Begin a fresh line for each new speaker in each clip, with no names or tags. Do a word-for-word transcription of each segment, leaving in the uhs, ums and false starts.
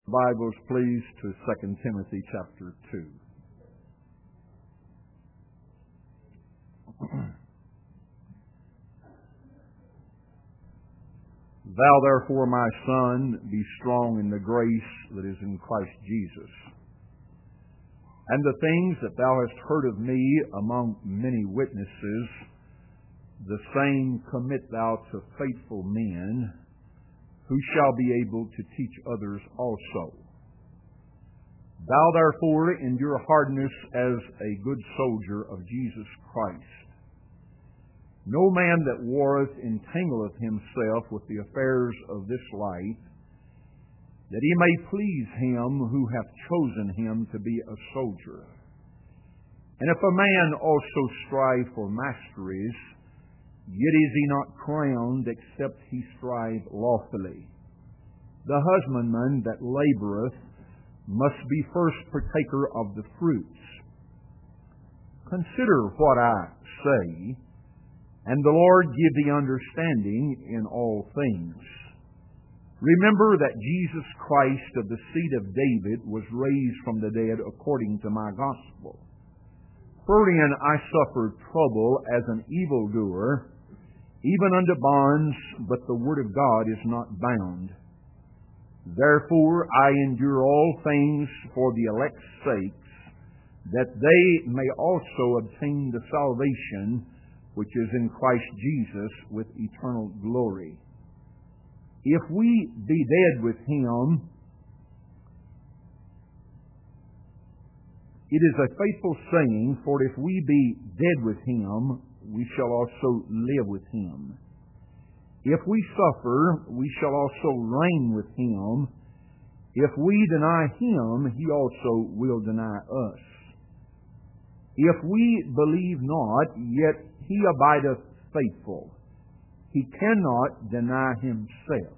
Bibles, please, to Second Timothy chapter two. Thou therefore, my son, be strong in the grace that is in Christ Jesus. And the things that thou hast heard of me among many witnesses, the same commit thou to faithful men, who shall be able to teach others also. Thou therefore endure hardness as a good soldier of Jesus Christ. No man that warreth entangleth himself with the affairs of this life, that he may please him who hath chosen him to be a soldier. And if a man also strive for masteries, yet is he not crowned, except he strive lawfully. The husbandman that laboureth must be first partaker of the fruits. Consider what I say, and the Lord give thee understanding in all things. Remember that Jesus Christ of the seed of David was raised from the dead according to my gospel. Wherein I suffered trouble as an evildoer, even unto bonds, but the word of God is not bound. Therefore I endure all things for the elect's sakes, that they may also obtain the salvation which is in Christ Jesus with eternal glory. If we be dead with him, it is a faithful saying, for if we be dead with him, we shall also live with him. If we suffer, we shall also reign with him. If we deny him, he also will deny us. If we believe not, yet he abideth faithful. He cannot deny himself.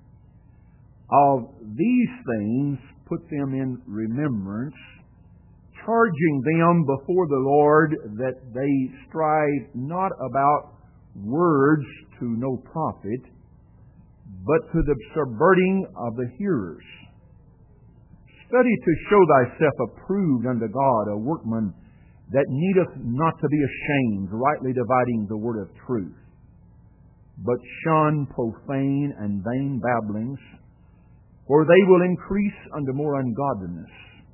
Of these things put them in remembrance, charging them before the Lord that they strive not about words to no profit, but to the subverting of the hearers. Study to show thyself approved unto God, a workman that needeth not to be ashamed, rightly dividing the word of truth. But shun profane and vain babblings, for they will increase unto more ungodliness.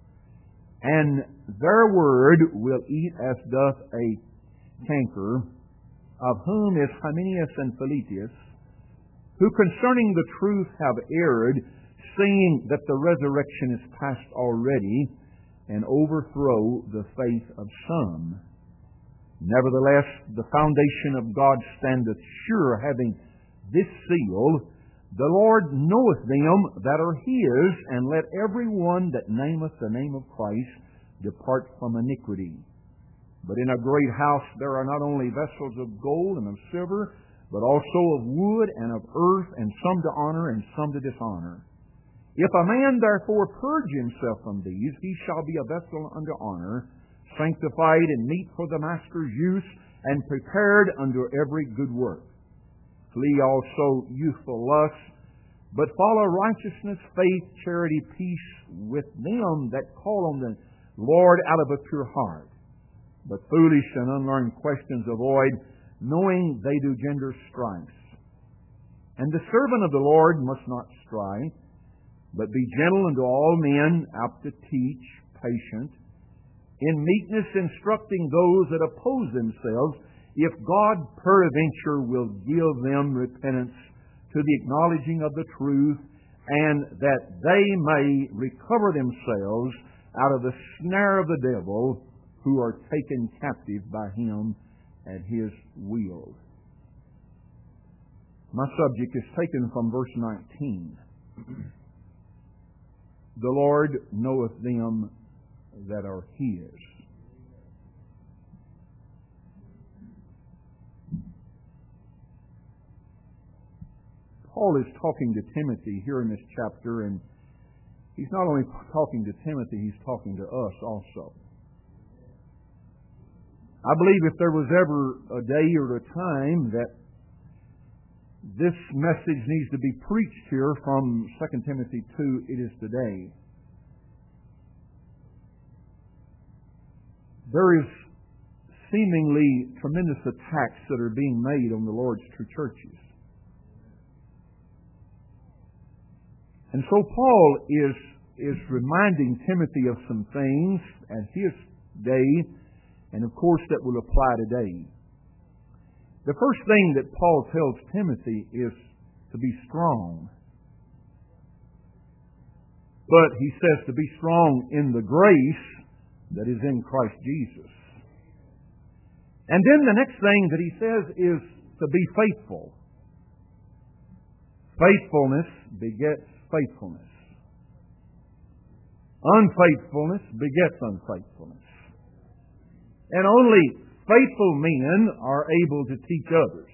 And their word will eat as doth a canker, of whom is Hymenaeus and Philetus, who concerning the truth have erred, saying that the resurrection is past already, and overthrow the faith of some. Nevertheless, the foundation of God standeth sure, having this seal, the Lord knoweth them that are his, and let every one that nameth the name of Christ depart from iniquity. But in a great house there are not only vessels of gold and of silver, but also of wood and of earth, and some to honor and some to dishonor. If a man therefore purge himself from these, he shall be a vessel unto honor, sanctified and meet for the master's use, and prepared unto every good work. Flee also youthful lusts, but follow righteousness, faith, charity, peace with them that call on the Lord out of a pure heart. But foolish and unlearned questions avoid, knowing they do gender strifes. And the servant of the Lord must not strive, but be gentle unto all men, apt to teach, patient, in meekness instructing those that oppose themselves, if God peradventure will give them repentance to the acknowledging of the truth, and that they may recover themselves out of the snare of the devil, who are taken captive by him at his will. My subject is taken from verse nineteen. The Lord knoweth them that are his. Paul is talking to Timothy here in this chapter, and he's not only talking to Timothy, he's talking to us also. I believe if there was ever a day or a time that this message needs to be preached here from Second Timothy two, it is today. There is seemingly tremendous attacks that are being made on the Lord's true churches. And so Paul is, is reminding Timothy of some things at his day, and of course that will apply today. The first thing that Paul tells Timothy is to be strong. But he says to be strong in the grace that is in Christ Jesus. And then the next thing that he says is to be faithful. Faithfulness begets faithfulness. Unfaithfulness begets unfaithfulness. And only faithful men are able to teach others.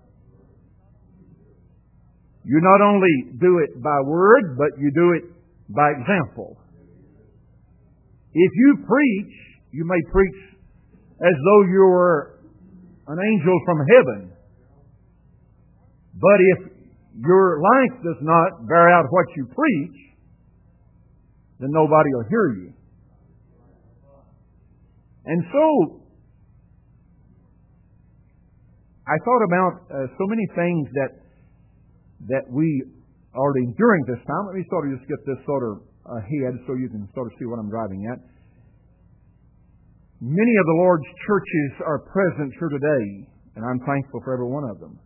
You not only do it by word, but you do it by example. If you preach, you may preach as though you were an angel from heaven. But if your life does not bear out what you preach, then nobody will hear you. And so, I thought about uh, so many things that that we are enduring this time. Let me sort of just get this sort of ahead so you can sort of see what I'm driving at. Many of the Lord's churches are present here today, and I'm thankful for every one of them.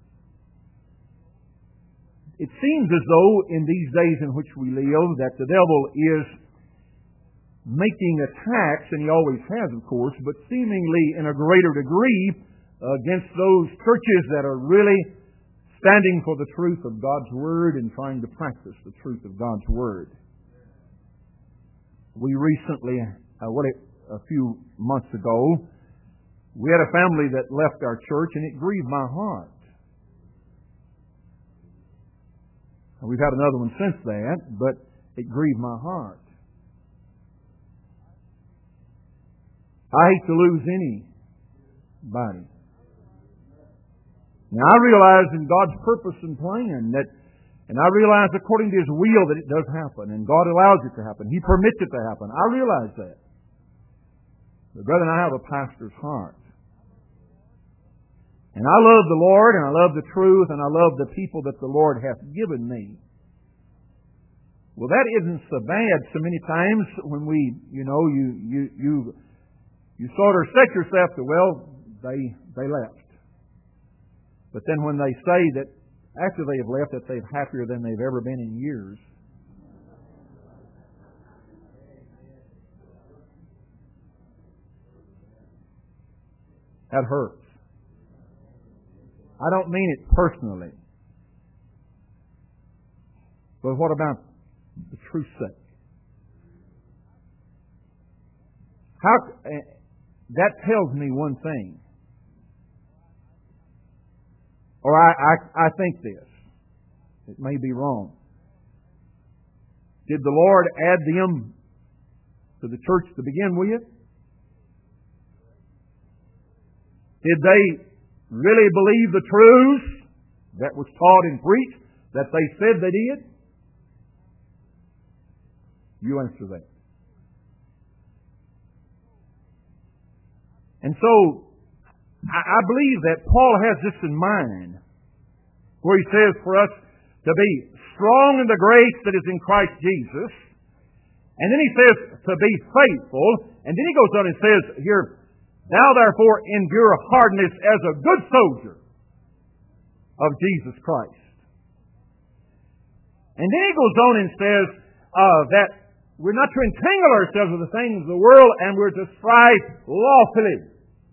It seems as though in these days in which we live that the devil is making attacks, and he always has, of course, but seemingly in a greater degree against those churches that are really standing for the truth of God's Word and trying to practice the truth of God's Word. We recently, uh, what it, a few months ago, we had a family that left our church, and it grieved my heart. We've had another one since that, but it grieved my heart. I hate to lose anybody. Now, I realize in God's purpose and plan that, and I realize according to His will that it does happen, and God allows it to happen. He permits it to happen. I realize that. But brethren, I have a pastor's heart. And I love the Lord, and I love the truth, and I love the people that the Lord hath given me. Well, that isn't so bad so many times when we, you know, you you you you sort of set yourself to, well, they they left. But then when they say that after they have left that they're happier than they've ever been in years, that hurts. I don't mean it personally. But what about the truth's sake? How, uh, that tells me one thing. Or I, I, I think this. It may be wrong. Did the Lord add them to the church to begin with? Did they really believe the truth that was taught and preached that they said they did? You answer that. And so, I believe that Paul has this in mind, where he says for us to be strong in the grace that is in Christ Jesus, and then he says to be faithful, and then he goes on and says here, thou therefore endure hardness as a good soldier of Jesus Christ. And then he goes on and says uh, that we're not to entangle ourselves with the things of the world, and we're to strive lawfully.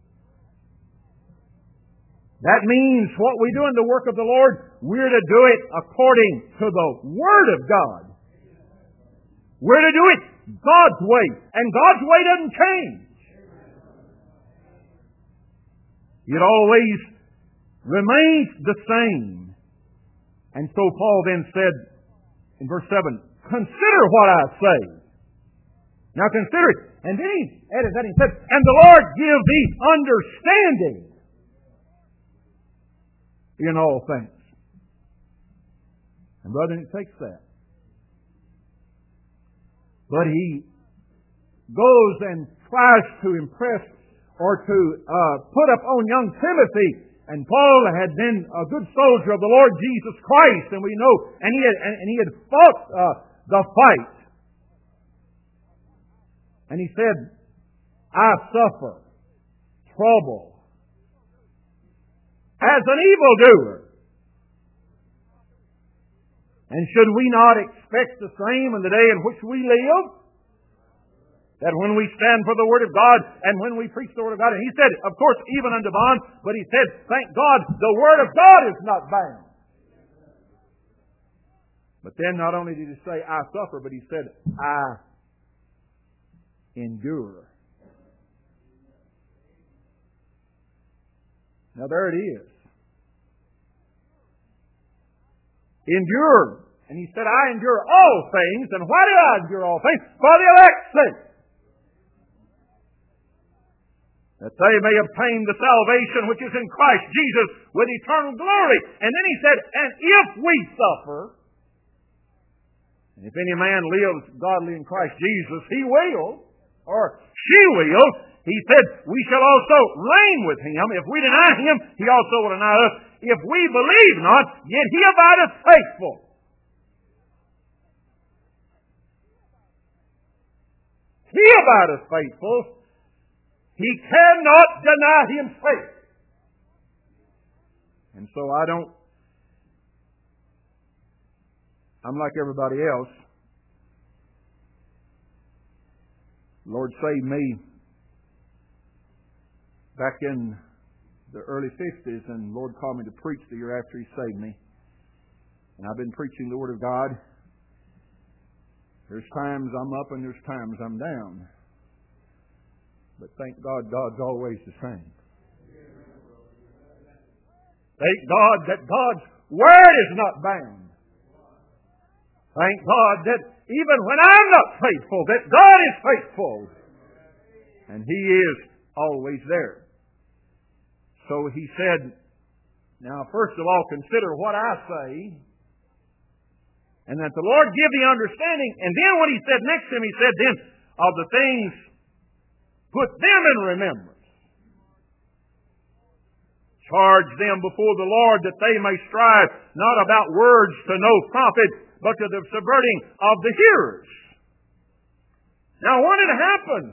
That means what we do in the work of the Lord, we're to do it according to the Word of God. We're to do it God's way. And God's way doesn't change. It always remains the same. And so Paul then said in verse seven, consider what I say. Now consider it. And then he added that, he said, and the Lord give thee understanding in all things. And brethren, it takes that. But he goes and tries to impress or to uh, put upon young Timothy. And Paul had been a good soldier of the Lord Jesus Christ, and we know, and he had, and he had fought uh, the fight. And he said, I suffer trouble as an evildoer. And should we not expect the same in the day in which we live? That when we stand for the Word of God and when we preach the Word of God, and he said, of course, even unto bond, but he said, thank God, the Word of God is not bound. But then not only did he say, I suffer, but he said, I endure. Now there it is. Endure. And he said, I endure all things. And why do I endure all things? For the elect's sake. That they may obtain the salvation which is in Christ Jesus with eternal glory. And then he said, and if we suffer, and if any man lives godly in Christ Jesus, he will, or she will, he said, we shall also reign with him. If we deny him, he also will deny us. If we believe not, yet he abideth faithful. He abideth faithful. He cannot deny himself. And so I don't, I'm like everybody else. Lord saved me back in the early fifties, and Lord called me to preach the year after He saved me. And I've been preaching the Word of God. There's times I'm up and there's times I'm down. But thank God, God's always the same. Thank God that God's Word is not bound. Thank God that even when I'm not faithful, that God is faithful. And He is always there. So He said, now first of all, consider what I say, and that the Lord give the understanding. And then what He said next to Him, He said, then of the things, put them in remembrance. Charge them before the Lord that they may strive not about words to no profit, but to the subverting of the hearers. Now what had happened?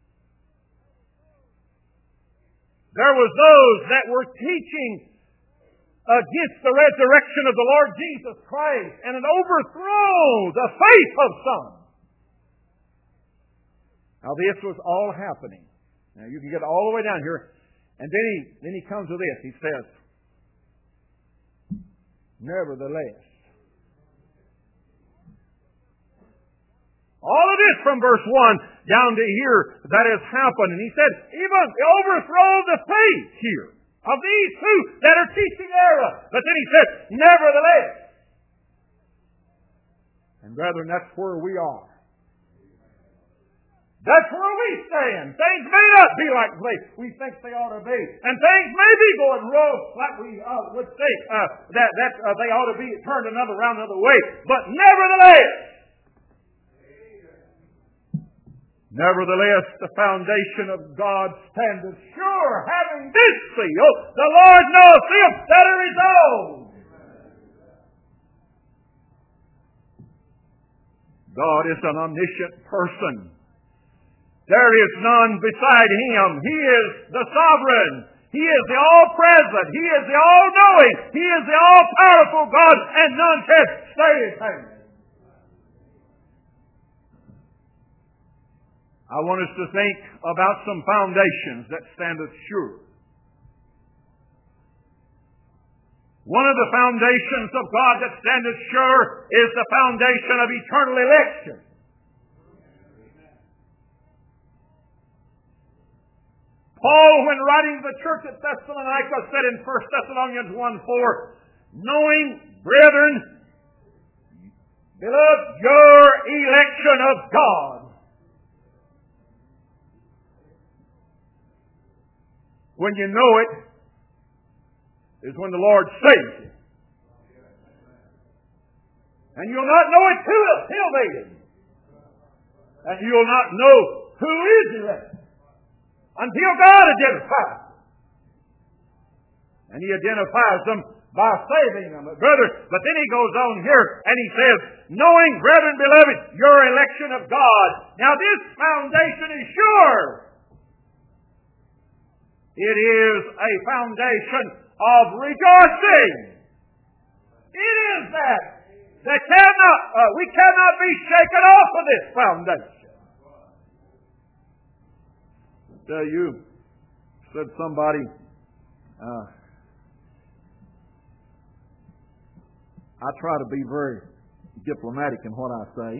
There was those that were teaching against the resurrection of the Lord Jesus Christ, and it overthrew the faith of some. Now this was all happening. Now you can get all the way down here. And then he, then he comes to this. He says, nevertheless. All of this from verse one down to here that has happened. And he said, even the overthrow of the faith here of these two that are teaching error. But then he said, nevertheless. And brethren, that's where we are. That's where we stand. Things may not be like we think they ought to be. And things may be going wrong like we uh, would think uh, that, that uh, they ought to be turned another round another way. But nevertheless, nevertheless, the foundation of God standeth sure, having this seal, the Lord knoweth them that are His own. God is an omniscient person. There is none beside Him. He is the sovereign. He is the all-present. He is the all-knowing. He is the all-powerful God, and none can stay His hand. I want us to think about some foundations that standeth sure. One of the foundations of God that standeth sure is the foundation of eternal election. Paul, when writing to the church at Thessalonica, said in First Thessalonians one four, knowing, brethren, beloved, your election of God. When you know it, is when the Lord saves you. And you'll not know it till then. And you'll not know who is elect until God identifies them. And He identifies them by saving them. But brother, but then he goes on here and he says, knowing, brethren beloved, your election of God. Now this foundation is sure. It is a foundation of rejoicing. It is that. That cannot, uh, we cannot be shaken off of this foundation. I tell you, said somebody, uh, I try to be very diplomatic in what I say.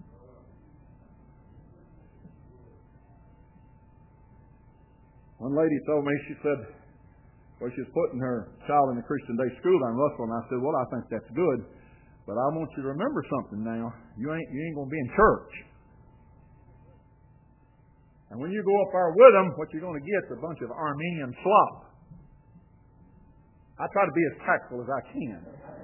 One lady told me, she said, well, she's putting her child in the Christian Day School down in Russell, and I said, well, I think that's good. But I want you to remember something now. You ain't you ain't going to be in church. And when you go up there with them, what you're going to get is a bunch of Armenian slop. I try to be as tactful as I can.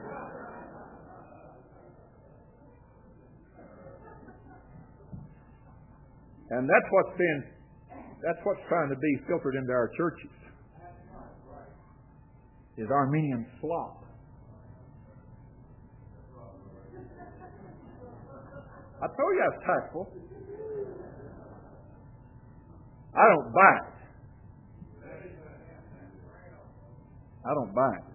And that's what's been, that's what's trying to be filtered into our churches. Is Armenian slop. I told you I was tactful. I don't buy it. I don't buy it.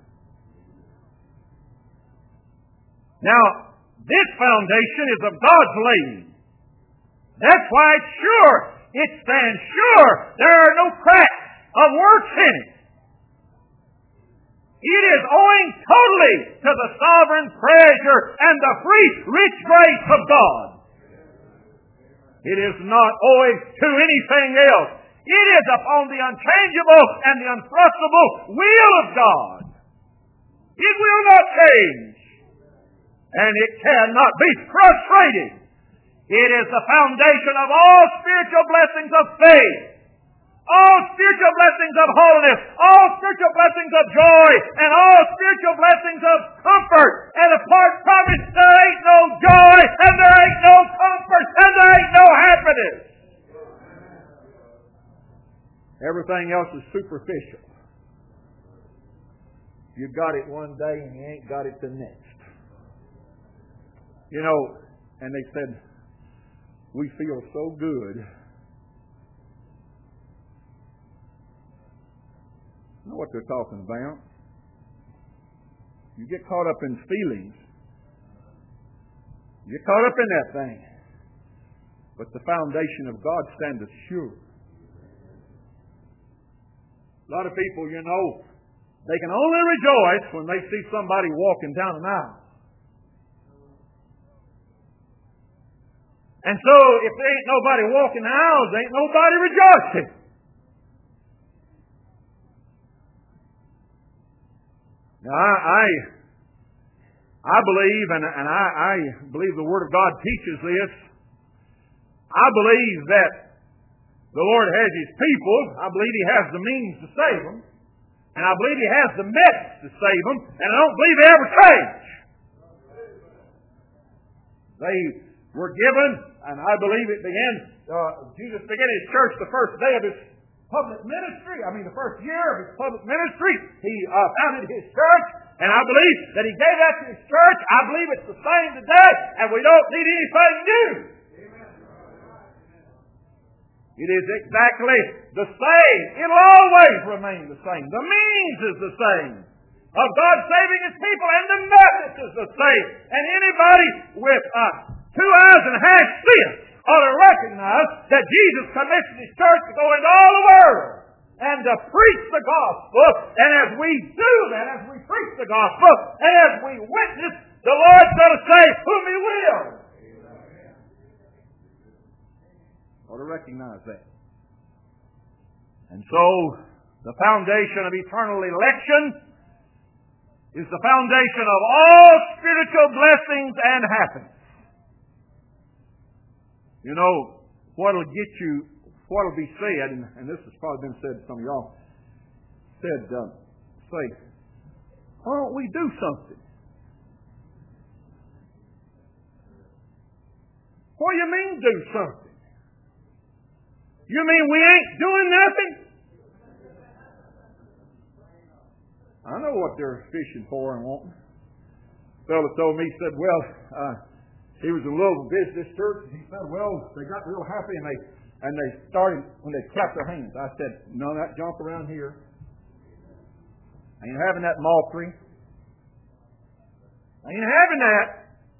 Now, this foundation is of God's laying. That's why it's sure. It stands sure. There are no cracks of works in it. It is owing totally to the sovereign pleasure and the free, rich grace of God. It is not owing to anything else. It is upon the unchangeable and the unfrustrable will of God. It will not change. And it cannot be frustrated. It is the foundation of all spiritual blessings of faith, all spiritual blessings of holiness, all spiritual blessings of joy, and all spiritual blessings of comfort. And apart from it, there ain't no joy, and there ain't no comfort, and there ain't no happiness. Everything else is superficial. You got it one day and you ain't got it the next. You know, and they said, we feel so good. You know what they're talking about. You get caught up in feelings. You get caught up in that thing. But the foundation of God standeth sure. A lot of people, you know, they can only rejoice when they see somebody walking down an aisle. And so, if there ain't nobody walking the aisles, there ain't nobody rejoicing. Now, I, I, I believe, and, and I, I believe the Word of God teaches this. I believe that the Lord has His people. I believe He has the means to save them. And I believe He has the methods to save them. And I don't believe they ever change. They were given, and I believe it began, uh, Jesus began His church the first day of His public ministry. I mean, the first year of His public ministry, He uh, founded His church. And I believe that He gave that to His church. I believe it's the same today. And we don't need anything new. It is exactly the same. It'll always remain the same. The means is the same of God saving His people, and the method is the same. And anybody with uh, two eyes and half sense ought to recognize that Jesus commissioned His church to go into all the world and to preach the gospel. And as we do that, as we preach the gospel, and as we witness, the Lord's going to save whom He will. Ought to recognize that. And so, the foundation of eternal election is the foundation of all spiritual blessings and happiness. You know, what'll get you, what'll be said, and, and this has probably been said to some of y'all, said, uh, say, why don't we do something? What do you mean do something? You mean we ain't doing nothing? I know what they're fishing for and wanting. A fellow told me, he said, well, uh, he was in Louisville, visited this church, and he said, well, they got real happy and they and they started when they clapped their hands. I said, no, that jump around here. I ain't having that mockery. I ain't having that.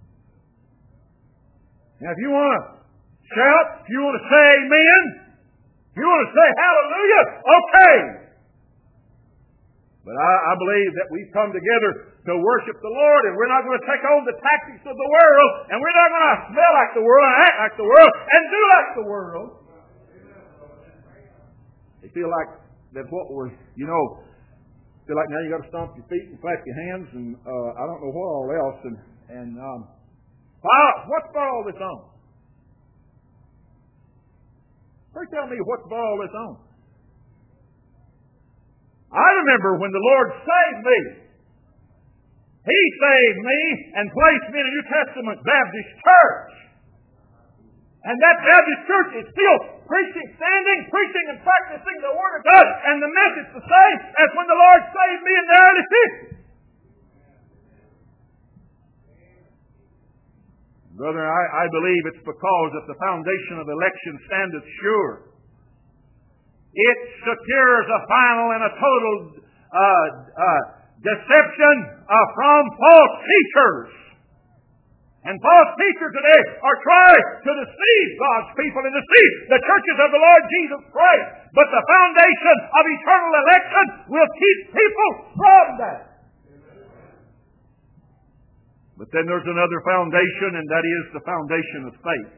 Now, if you want to shout, if you want to say amen, if you want to say hallelujah, okay. But I, I believe that we've come together to worship the Lord, and we're not going to take on the tactics of the world, and we're not going to smell like the world, and act like the world, and do like the world. They feel like that's what we're, you know, feel like now you got to stomp your feet and clap your hands, and uh, I don't know what all else, and and um, wow, what's about all this on? Please tell me what's about all this on. I remember when the Lord saved me. He saved me and placed me in a New Testament Baptist church. And that Baptist church is still preaching, standing, preaching and practicing the Word of God. And the message the same as when the Lord saved me in the early fifties. Brother, I, I believe it's because that the foundation of election standeth sure. It secures a final and a total uh, uh, deception uh, from false teachers. And false teachers today are trying to deceive God's people and deceive the churches of the Lord Jesus Christ. But the foundation of eternal election will keep people from that. But then there's another foundation, and that is the foundation of faith.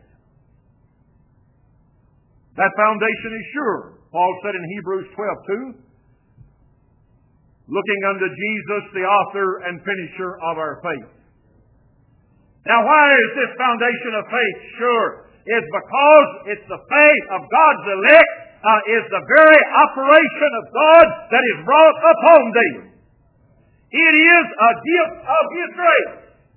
That foundation is sure. Paul said in Hebrews twelve two, looking unto Jesus, the author and finisher of our faith. Now, why is this foundation of faith sure? It's because it's the faith of God's elect, uh, is the very operation of God that is brought upon them. It is a gift of His grace.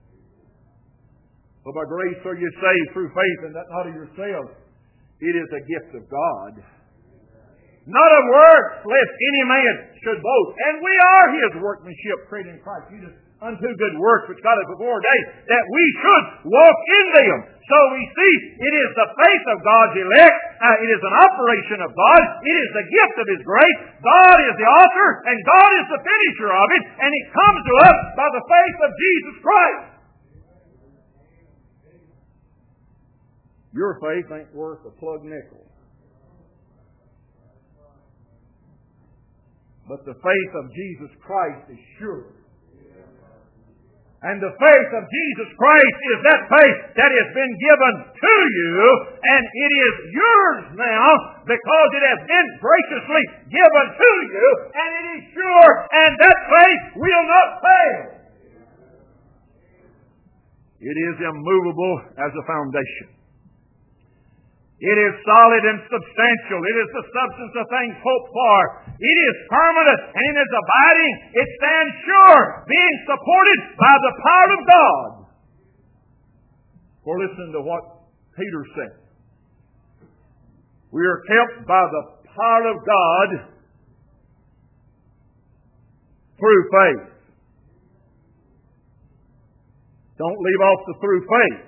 For by grace are you saved through faith, and that not of yourselves. It is a gift of God. Not of works, lest any man should boast. And we are His workmanship, created in Christ Jesus, unto good works which God has before ordained, that we should walk in them. So we see it is the faith of God's elect. Uh, it is an operation of God. It is the gift of His grace. God is the author, and God is the finisher of it. And it comes to us by the faith of Jesus Christ. Your faith ain't worth a plug nickel. But the faith of Jesus Christ is sure. And the faith of Jesus Christ is that faith that has been given to you, and it is yours now because it has been graciously given to you, and it is sure, and that faith will not fail. It is immovable as a foundation. It is solid and substantial. It is the substance of things hoped for. It is permanent and it is abiding. It stands sure, being supported by the power of God. For listen to what Peter said. We are kept by the power of God through faith. Don't leave off the through faith.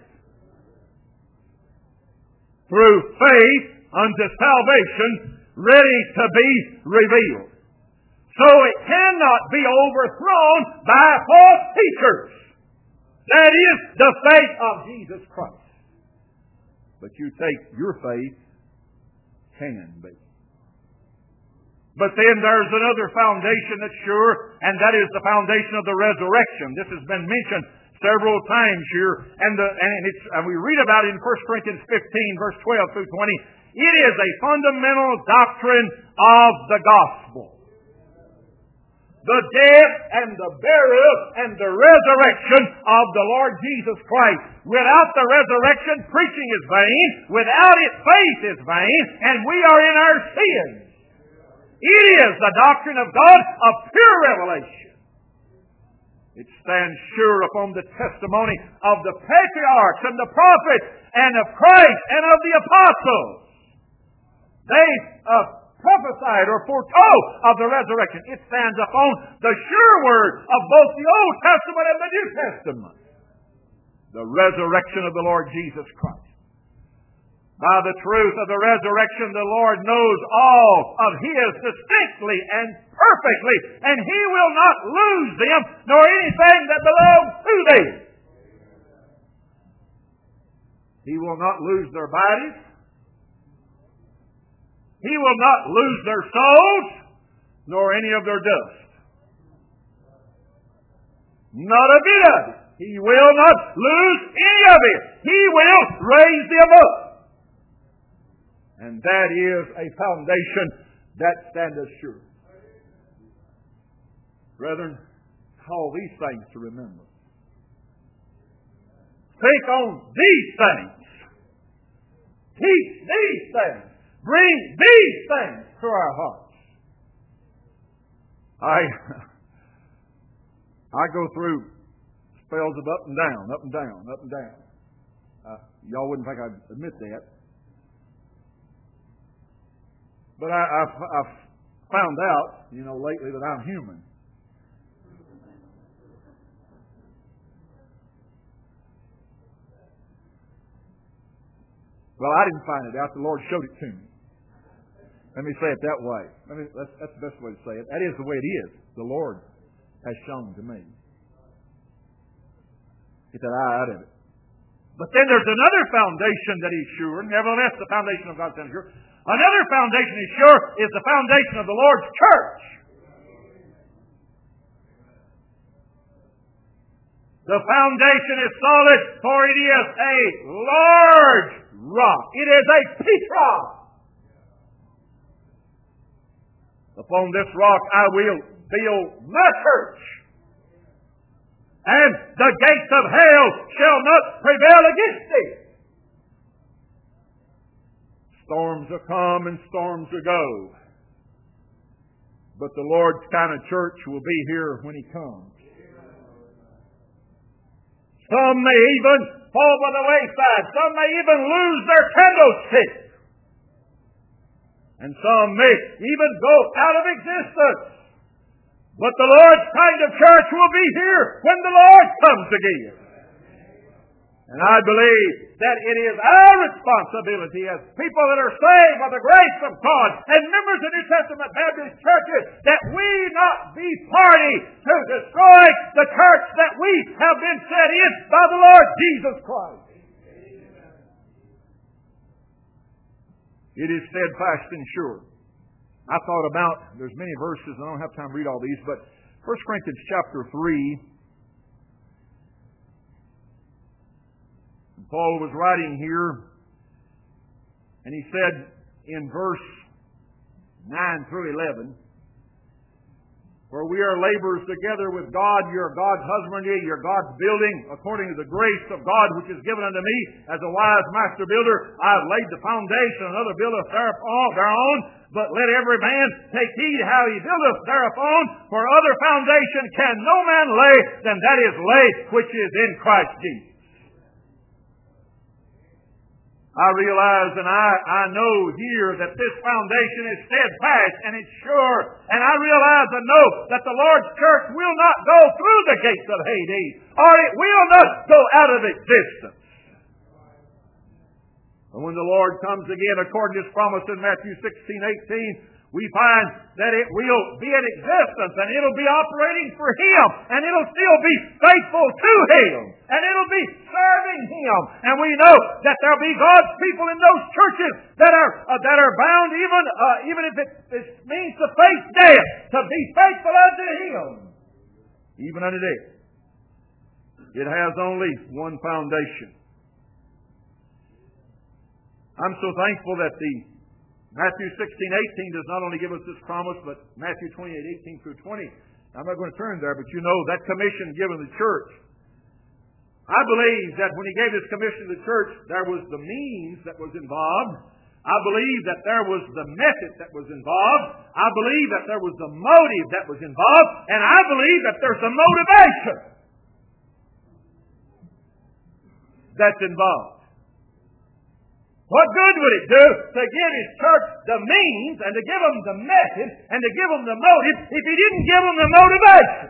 Through faith unto salvation, ready to be revealed. So it cannot be overthrown by false teachers. That is the faith of Jesus Christ. But you take your faith, can be. But then there's another foundation that's sure, and that is the foundation of the resurrection. This has been mentioned several times here, and the, and it's and we read about it in First Corinthians fifteen, verse twelve through twenty. It is a fundamental doctrine of the gospel. The death and the burial and the resurrection of the Lord Jesus Christ. Without the resurrection, preaching is vain. Without it, faith is vain, and we are in our sins. It is the doctrine of God of pure revelation. It stands sure upon the testimony of the patriarchs and the prophets and of Christ and of the apostles. They uh, prophesied or foretold of the resurrection. It stands upon the sure word of both the Old Testament and the New Testament. The resurrection of the Lord Jesus Christ. By the truth of the resurrection, the Lord knows all of His distinctly and perfectly, and He will not lose them, nor anything that belongs to them. He will not lose their bodies. He will not lose their souls, nor any of their dust. Not a bit of it. He will not lose any of it. He will raise them up. And that is a foundation that standeth sure. Brethren, call these things to remember. Think on these things. Teach these things. Bring these things to our hearts. I, I go through spells of up and down, up and down, up and down. Uh, y'all wouldn't think I'd admit that. But I, I've, I've found out, you know, lately that I'm human. Well, I didn't find it out. The Lord showed it to me. Let me say it that way. I mean, that's, that's the best way to say it. That is the way it is. The Lord has shown to me. Get that eye out of it. But then there's another foundation that is sure. Nevertheless, the foundation of God's is sure. Another foundation is sure is the foundation of the Lord's church. The foundation is solid, for it is a large rock. It is a petra. Upon this rock I will build my church, and the gates of hell shall not prevail against it. Storms will come and storms will go. But the Lord's kind of church will be here when He comes. Some may even fall by the wayside. Some may even lose their candlestick. And some may even go out of existence. But the Lord's kind of church will be here when the Lord comes again. And I believe that it is our responsibility as people that are saved by the grace of God and members of New Testament Baptist churches that we not be party to destroy the church that we have been set in by the Lord Jesus Christ. It is steadfast and sure. I thought about, there's many verses, I don't have time to read all these, but First Corinthians chapter three, Paul was writing here, and he said in verse nine through eleven, "For we are laborers together with God, you are God's husbandry, you are God's building, according to the grace of God which is given unto me, as a wise master builder, I have laid the foundation, another buildeth thereon, but let every man take heed how he buildeth thereupon, for other foundation can no man lay than that is laid which is in Christ Jesus." I realize and I, I know here that this foundation is steadfast and it's sure. And I realize and know that the Lord's church will not go through the gates of Hades, or it will not go out of existence. And when the Lord comes again, according to His promise in Matthew sixteen eighteen, we find that it will be in existence and it'll be operating for Him and it'll still be faithful to Him and it'll be serving Him. And we know that there'll be God's people in those churches that are uh, that are bound even uh, even if it, it means to face death, to be faithful unto Him, even unto death. It has only one foundation. I'm so thankful that the Matthew sixteen eighteen does not only give us this promise, but Matthew twenty-eight eighteen through twenty. I'm not going to turn there, but you know that commission given to the church. I believe that when He gave this commission to the church, there was the means that was involved, I believe that there was the method that was involved. I believe that there was the motive that was involved. And I believe that there's a motivation that's involved. What good would it do to give His church the means and to give them the method and to give them the motive if He didn't give them the motivation?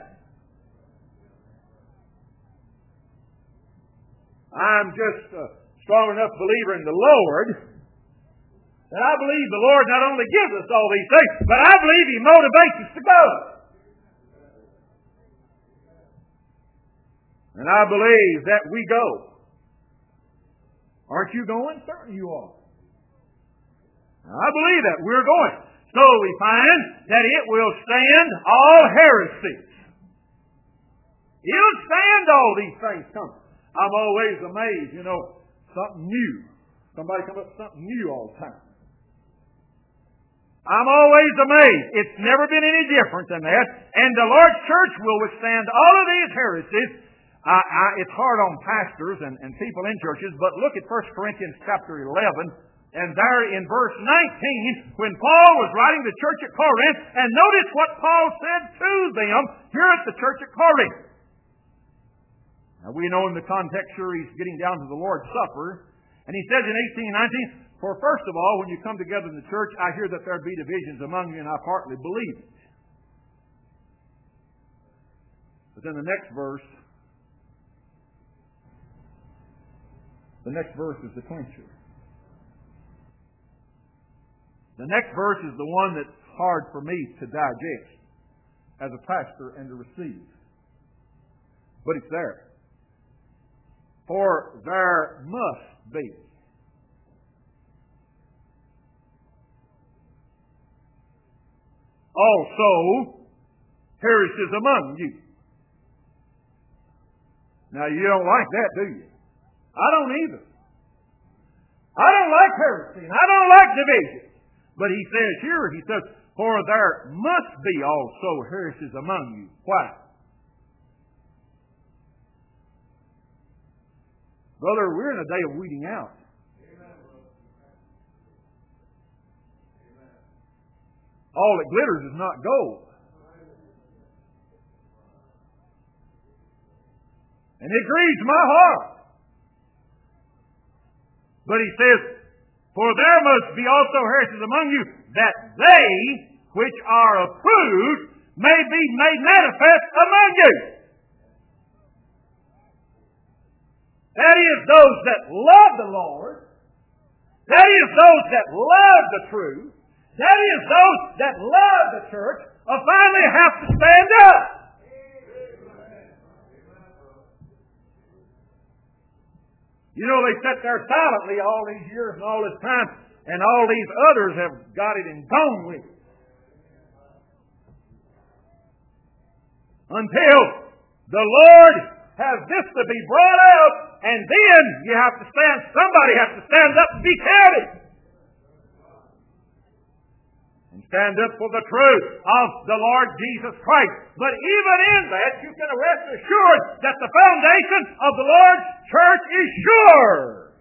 I'm just a strong enough believer in the Lord that I believe the Lord not only gives us all these things, but I believe He motivates us to go. And I believe that we go. Aren't you going? Certainly you are. I believe that we're going. So we find that it will stand all heresies. It'll stand all these things coming. I'm always amazed, you know, something new. Somebody comes up with something new all the time. I'm always amazed. It's never been any different than that. And the Lord's church will withstand all of these heresies. I, I, it's hard on pastors and, and people in churches, but look at First Corinthians chapter eleven, and there in verse nineteen, when Paul was writing the church at Corinth, and notice what Paul said to them here at the church at Corinth. Now we know in the context here he's getting down to the Lord's Supper, and he says in eighteen nineteen, for first of all, when you come together in the church, I hear that there be divisions among you, and I partly believe it. But then the next verse, The next verse is the clincher. The next verse is the one that's hard for me to digest as a pastor and to receive. But it's there. For there must be also heresies among you. Now you don't like that, do you? I don't either. I don't like heresy, and I don't like division. But he says here, he says, for there must be also heresies among you. Why? Brother, we're in a day of weeding out. All that glitters is not gold. And it grieves my heart. But he says, for there must be also heresies among you, that they which are approved may be made manifest among you. That is, those that love the Lord. That is, those that love the truth. That is, those that love the church will finally have to stand up. You know, they sat there silently all these years and all this time, and all these others have got it and gone with it. Until the Lord has this to be brought out, and then you have to stand, somebody has to stand up and be counted. And stand up for the truth of the Lord Jesus Christ. But even in that, you can rest assured that the foundation of the Lord's church is sure.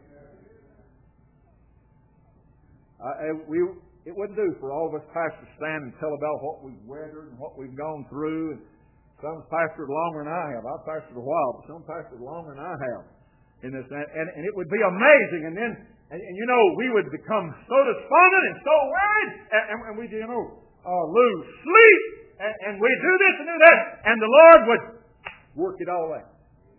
Uh, we, it wouldn't do for all of us pastors to stand and tell about what we've weathered and what we've gone through. And some pastored longer than I have. I've pastored a while, but some pastored longer than I have in this. And, and, and it would be amazing. And then And, and you know, we would become so despondent and so worried, and, and, and we, you know, uh, lose sleep, and, and we do this and do that, and the Lord would work it all out.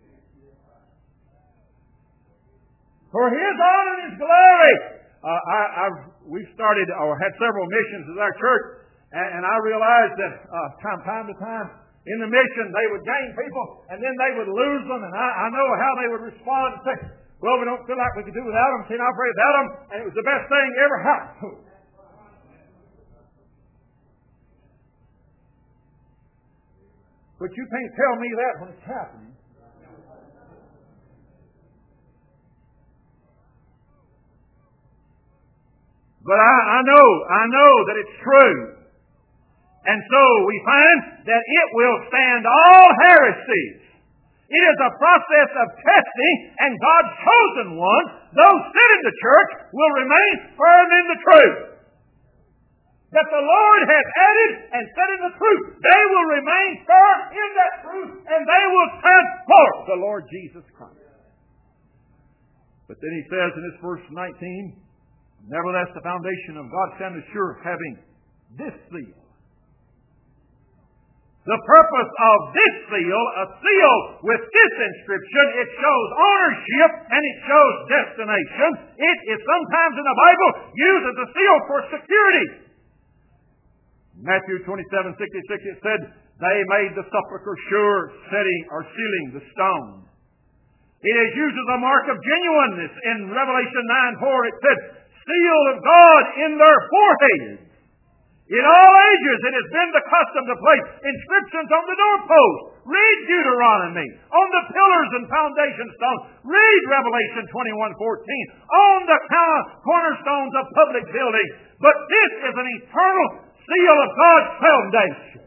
For His honor and His glory. Uh, I, I've, we've started, or had several missions at our church, and, and I realized that uh, time, time to time, in the mission, they would gain people, and then they would lose them, and I, I know how they would respond and say, well, we don't feel like we could do without them. Can't operate without them. And it was the best thing ever happened to us. But you can't tell me that when it's happening. But I, I know, I know that it's true. And so we find that it will stand all heresies. It is a process of testing, and God's chosen ones, those sit in the church, will remain firm in the truth that the Lord has added and set in the truth. They will remain firm in that truth, and they will transport the Lord Jesus Christ. But then he says in this verse nineteen, nevertheless the foundation of God standeth sure, having this seal. The purpose of this seal, a seal with this inscription, it shows ownership and it shows destination. It is sometimes in the Bible used as a seal for security. Matthew twenty-seven sixty-six, it said, they made the sepulchre sure, setting or sealing the stone. It is used as a mark of genuineness. In Revelation nine four, it said, seal of God in their foreheads. In all ages it has been the custom to place inscriptions on the doorpost. Read Deuteronomy. On the pillars and foundation stones. Read Revelation twenty-one fourteen. On the cornerstones of public buildings. But this is an eternal seal of God's foundation.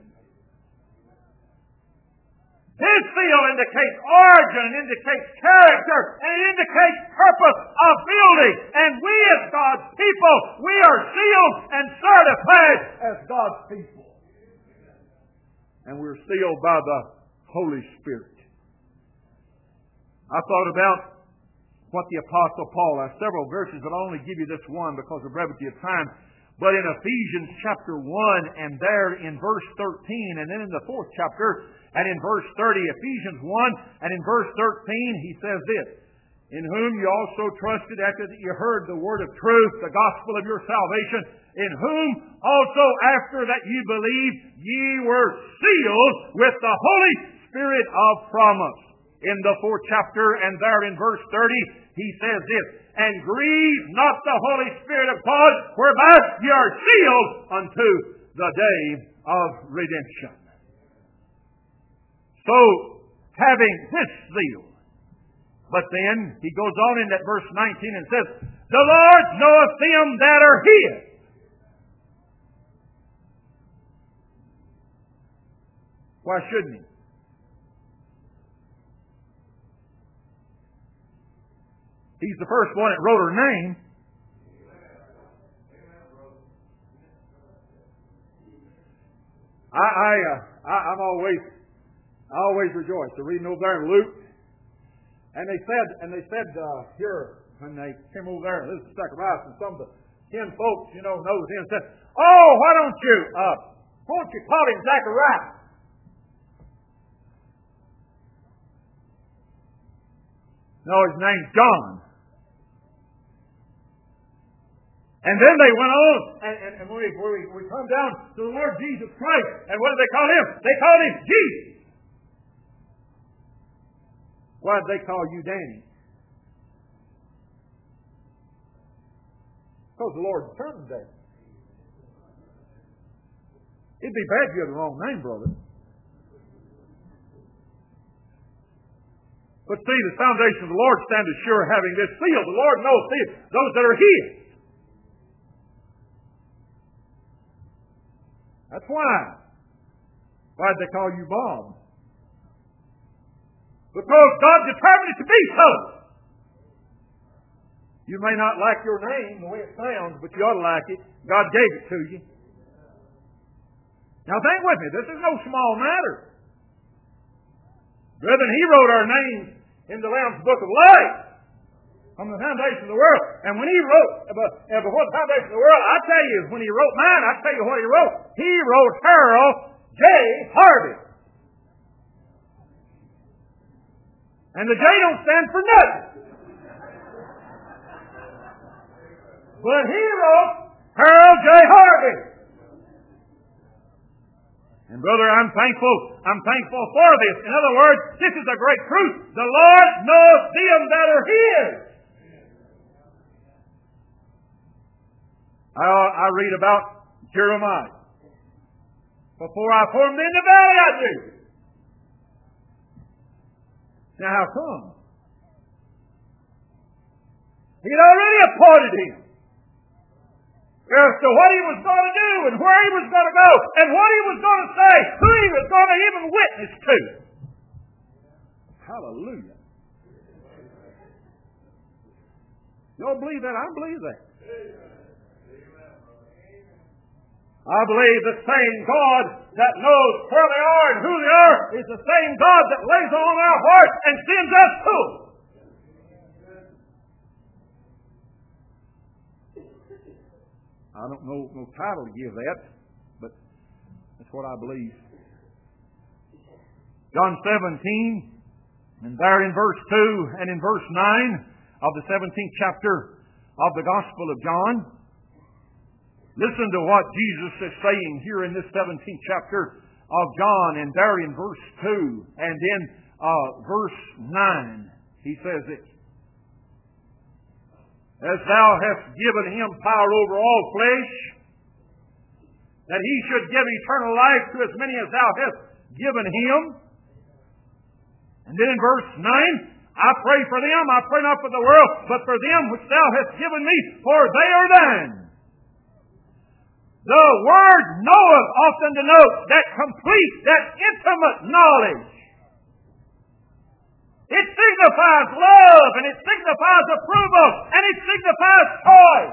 This seal indicates origin, and indicates character, and it indicates purpose of building. And we as God's people, we are sealed and certified as God's people. And we're sealed by the Holy Spirit. I thought about what the Apostle Paul, I have several verses, but I'll only give you this one because of brevity of time. But in Ephesians chapter one, and there in verse thirteen, and then in the fourth chapter, and in verse thirty, Ephesians one, and in verse thirteen, he says this, in whom you also trusted after that you heard the word of truth, the gospel of your salvation, in whom also after that you believed, ye were sealed with the Holy Spirit of promise. In the fourth chapter, and there in verse thirty, he says this, and grieve not the Holy Spirit of God, whereby ye are sealed unto the day of redemption. So, having this seal. But then, he goes on in that verse nineteen and says, the Lord knoweth them that are his. Why shouldn't he? He's the first one that wrote her name. I, I, uh, I, I'm always, I always rejoice to reading over there in Luke, and they said, and they said uh, here when they came over there, and this is Zacharias, and some of the ten folks, you know, knows him, said, "Oh, why don't you, uh, why don't you call him Zacharias?" No, his name's John. And then they went on, and, and, and we, we, we come down to the Lord Jesus Christ. And what did they call him? They called him Jesus. Why did they call you Danny? Because the Lord determined that. It'd be bad if you had the wrong name, brother. But see, the foundation of the Lord standeth sure, having this seal. The Lord knows those that are his. That's why. Why did they call you Bob? Because God determined it to be so. You may not like your name the way it sounds, but you ought to like it. God gave it to you. Now think with me, this is no small matter. Brethren, he wrote our names in the Lamb's Book of Life from the foundation of the world. And when he wrote, uh, before the foundation of the world, I tell you, when he wrote mine, I tell you what he wrote. He wrote Harold J. Harvey. And the J don't stand for nothing. But he wrote Harold J. Harvey. And brother, I'm thankful. I'm thankful for this. In other words, this is a great truth. The Lord knows them that are his. I, I read about Jeremiah. Before I formed in the valley, I knew. Now how come? He'd already appointed him as to what he was going to do and where he was going to go and what he was going to say, who he was going to even witness to. Hallelujah. Y'all believe that? I believe that. I believe the same God that knows where they are and who they are is the same God that lays on our hearts and sends us to them. I don't know no title to give that, but that's what I believe. John seventeen, and there in verse two and in verse nine of the seventeenth chapter of the Gospel of John, listen to what Jesus is saying here in this seventeenth chapter of John, and there in verse two and in uh, verse nine. He says it. As thou hast given him power over all flesh, that he should give eternal life to as many as thou hast given him. And then in verse nine, I pray for them, I pray not for the world, but for them which thou hast given me, for they are thine. The word knoweth often denotes that complete, that intimate knowledge. It signifies love, and it signifies approval, and it signifies choice.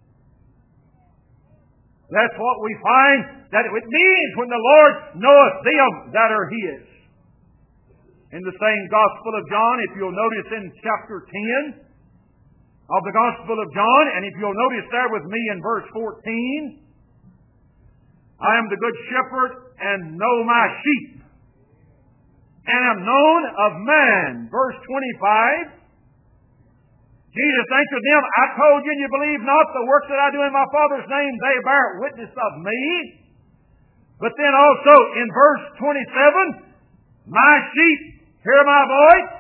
That's what we find that it means when the Lord knoweth them that are His. In the same Gospel of John, if you'll notice in chapter ten of the Gospel of John, and if you'll notice there with me in verse fourteen, I am the good shepherd and know my sheep, and am known of man. Verse twenty-five, Jesus answered them, I told you and you believe not. The works that I do in my Father's name, they bear witness of me. But then also in verse twenty-seven, my sheep hear my voice.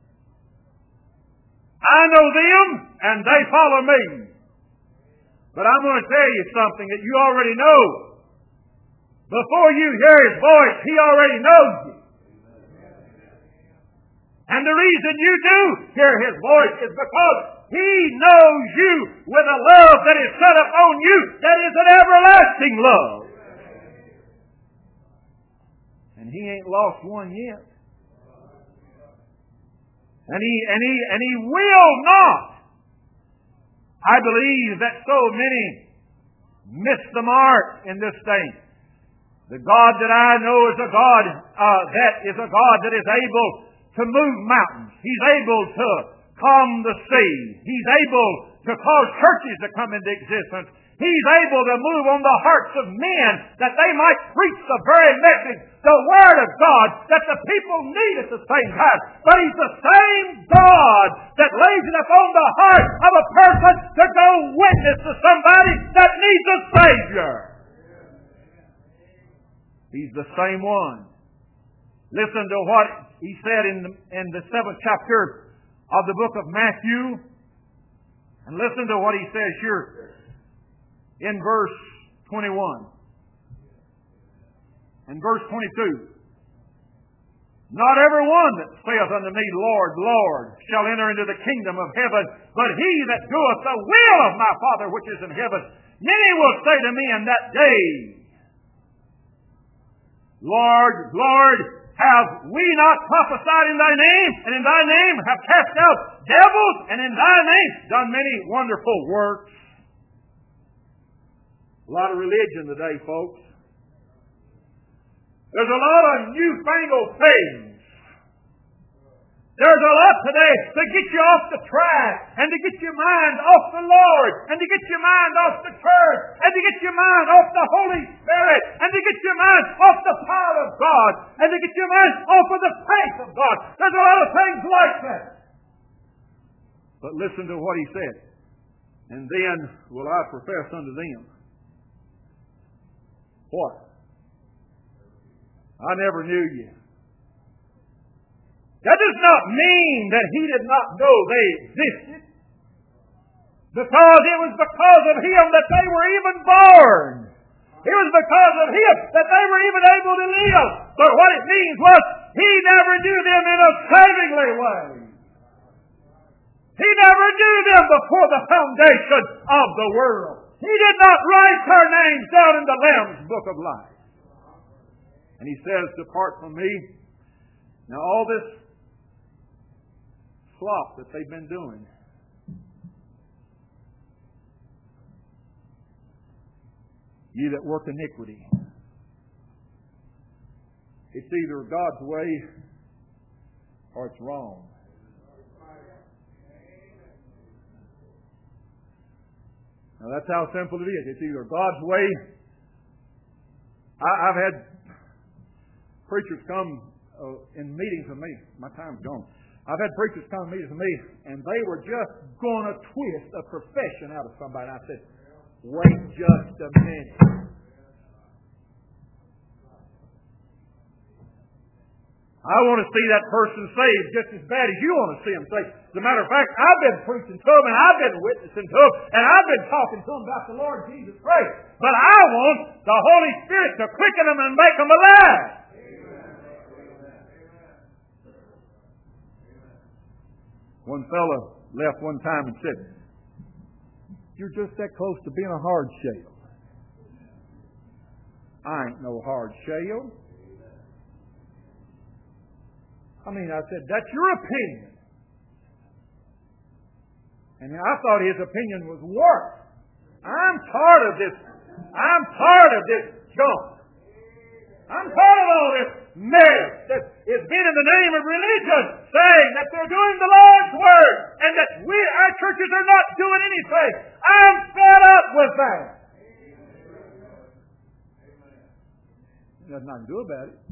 I know them and they follow me. But I'm going to tell you something that you already know. Before you hear His voice, He already knows you. And the reason you do hear His voice is because He knows you with a love that is set upon you, that is an everlasting love. And He ain't lost one yet. And He and He and He will not. I believe that so many miss the mark in this thing. The God that I know is a God uh, that is a God that is able to move mountains. He's able to calm the sea. He's able to cause churches to come into existence. He's able to move on the hearts of men that they might preach the very message, the Word of God, that the people need at the same time. But He's the same God that lays it upon the heart of a person to go witness to somebody that needs a Savior. He's the same one. Listen to what He said in the, in the seventh chapter of the book of Matthew. And listen to what He says here in verse twenty-one. And verse twenty-two. Not every one that saith unto me, Lord, Lord, shall enter into the kingdom of heaven, but he that doeth the will of my Father which is in heaven. Many will say to me in that day, Lord, Lord, have we not prophesied in Thy name, and in Thy name have cast out devils, and in Thy name done many wonderful works? A lot of religion today, folks. There's a lot of newfangled things. There's a lot today to get you off the track, and to get your mind off the Lord, and to get your mind off the church, and to get your mind off the Holy Spirit, and to get your mind off the power of God, and to get your mind off of the faith of God. There's a lot of things like that. But listen to what He said. And then will I profess unto them. What? I never knew you. That does not mean that He did not know they existed. Because it was because of Him that they were even born. It was because of Him that they were even able to live. But what it means was He never knew them in a savingly way. He never knew them before the foundation of the world. He did not write their names down in the Lamb's book of life. And He says, depart from me. Now all this slop that they've been doing. Ye that work iniquity. It's either God's way or it's wrong. Now that's how simple it is. It's either God's way. I, I've had preachers come uh, in meetings with me. My time's gone. I've had preachers come to meetings with me, and they were just going to twist a profession out of somebody. And I said, wait just a minute. I want to see that person saved just as bad as you want to see them saved. As a matter of fact, I've been preaching to them and I've been witnessing to them and I've been talking to them about the Lord Jesus Christ. But I want the Holy Spirit to quicken them and make them alive. One fellow left one time and said, "You're just that close to being a hard shell." I ain't no hard shell. I mean, I said, that's your opinion. And I thought his opinion was worse. I'm tired of this. I'm tired of this junk. I'm tired of all this mess that is being in the name of religion, saying that they're doing the Lord's word and that we, our churches, are not doing anything. I'm fed up with that. There's nothing I can do about it.